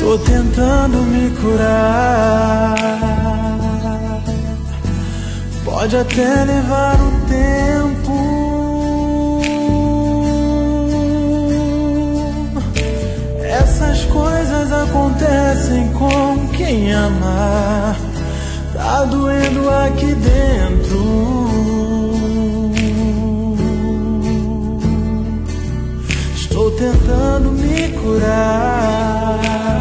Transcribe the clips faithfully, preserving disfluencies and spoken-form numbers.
Tô tentando me curar. Pode até levar um tempo. Essas coisas acontecem com quem ama. Tá doendo aqui dentro. Estou tentando me curar.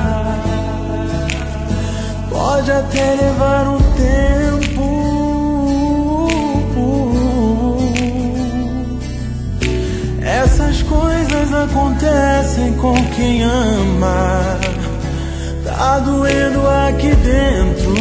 Pode até levar um tempo. Essas coisas acontecem com quem ama. Tá doendo aqui dentro.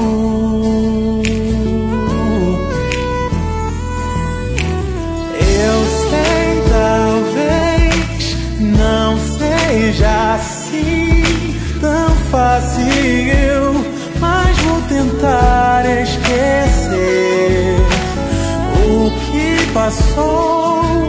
Eu sei, talvez não seja assim tão fácil, mas vou tentar esquecer o que passou,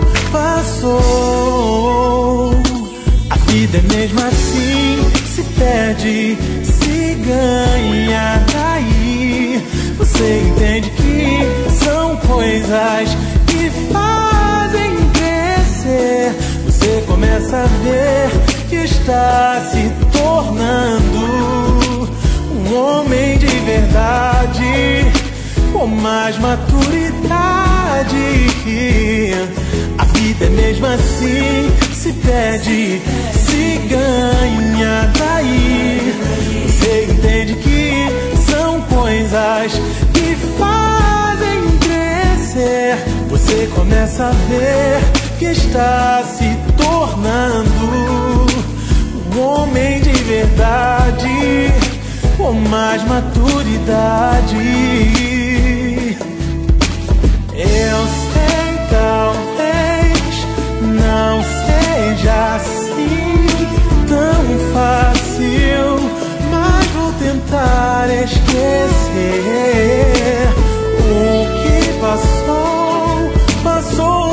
passou. A vida é mesmo assim, se perde, se ganha. Daí você entende que são coisas que fazem crescer. Você começa a ver que está se tornando um homem de verdade, com mais maturidade. A vida é mesmo assim, se perde, se ganha. Daí você entende que são coisas que fazem crescer. Você começa a ver que está se tornando um homem de verdade, com mais maturidade. Eu sei, talvez não seja assim tão fácil, mas vou tentar esquecer o que passou, passou.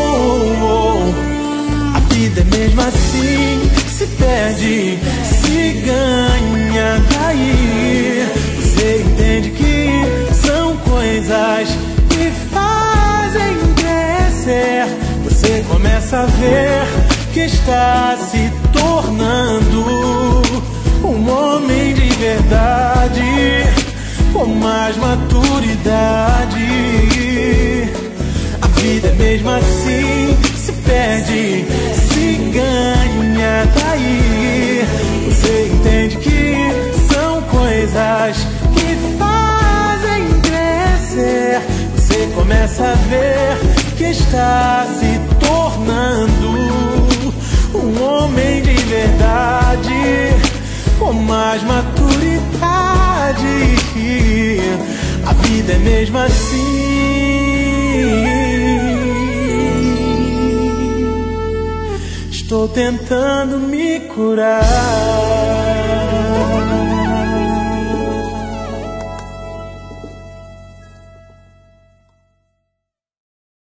A vida é mesmo assim, se perde, se ganha. Daí você entende que são coisas que fazem crescer. Você começa a ver que está se tornando um homem de verdade, com mais maturidade. A vida é mesmo assim, se perde, se ganha. Daí você entende que são coisas que fazem crescer. Você começa a ver que está se tornando um homem de verdade, com mais maturidade. A vida é mesmo assim. Estou tentando me curar.